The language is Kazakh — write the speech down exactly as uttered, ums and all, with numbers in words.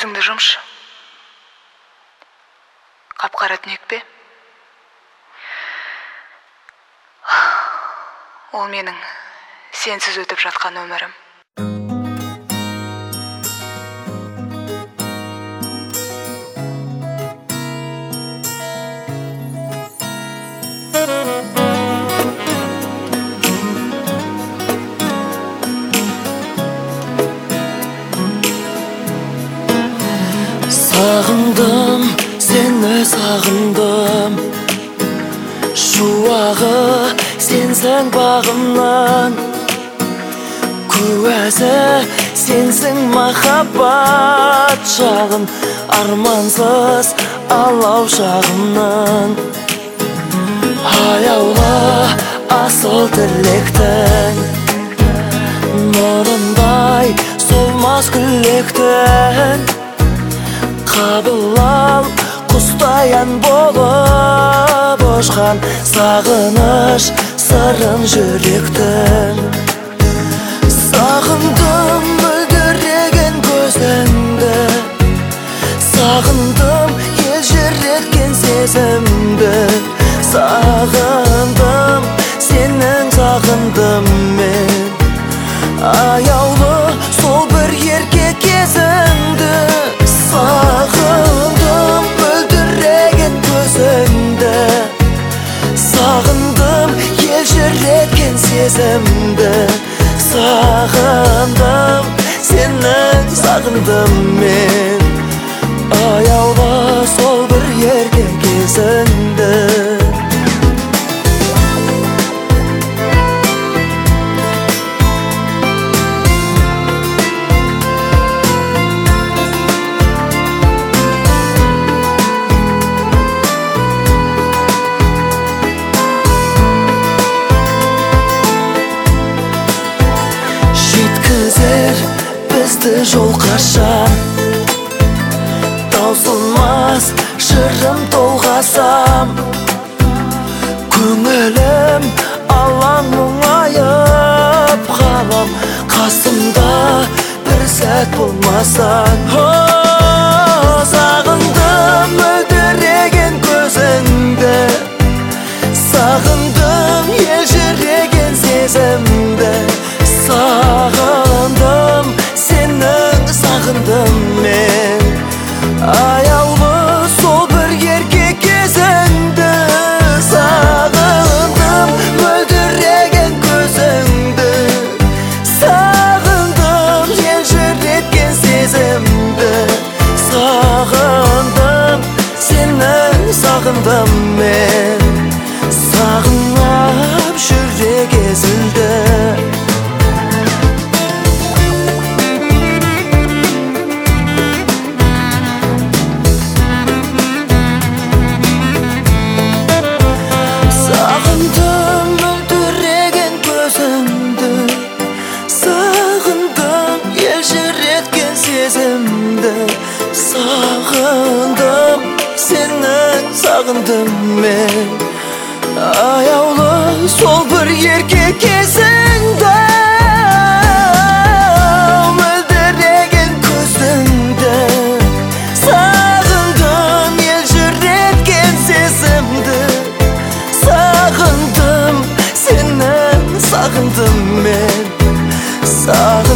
көзіңді жұмшы. Қап-қара түнек пе? Ол менің сенсіз өтіп жатқан өмірім. Сағындым, сені сағындым, шуағы сенсің бағымнан, куәсі сенсің махаббат жағын, армансыз алау шағымнан. Аяулы асыл тілектің, нұрындай солмас күлектің, қабыл ал құстаян болып ұшқан, сағыныш сырын жүректің. Сағындым мөлдіреген көзіңді, сағындым елжіреткен сезімді, сағындым сенің сағындым мен, аяулы сол бір еркек кезіңді. Сағындым мөлдіреген көзіңді, сағындым елжіреткен сезімді, сағындым сенің сағындым мен, аяулы сол бір еркек кезіңді. Бізді жол қашан, таусылмас жырым толғасам, көңілім алаң мұңайып қалам, қасымда бір сәт болмасаң. Сағындым мөлдіреген көзіңді, сағындым елжіреген сезімді, сағындым сенің сағындым мен, аяулы сол бір еркек кезіңді. Сағындым мөлдіреген көзіңді, сағындым елжіреткен сезімді, сағындым сенің сағындым мен, сағынып жүрек езілді. Сағындым сенің сағындым мен, аяулы сол бір еркек кезіңді, мөлдіреген көзіңді, сағындым елжіреткен сезімді, сағындым сенің сағындым мен, сағындым